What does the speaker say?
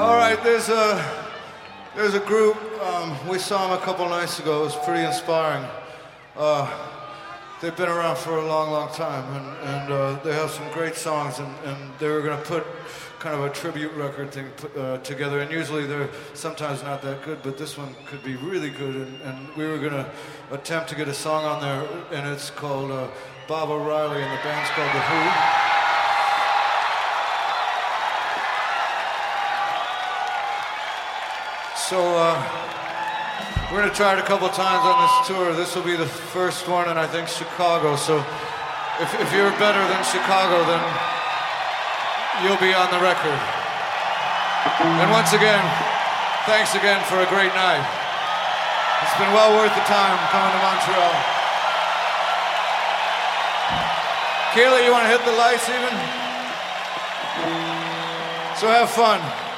All right, there's a group. We saw them a couple nights ago. It was pretty inspiring. They've been around for a long, long time, and they have some great songs. And they were going to put kind of a tribute record thing together. And usually they're sometimes not that good, but this one could be really good. And we were going to attempt to get a song on there, and it's called Bob O'Reilly, and the band's called The Who. So we're going to try it a couple times on this tour. This will be the first one in, I think, Chicago. So if you're better than Chicago, then you'll be on the record. And once again, thanks again for a great night. It's been well worth the time coming to Montreal. Kayla, you want to hit the lights even? So have fun.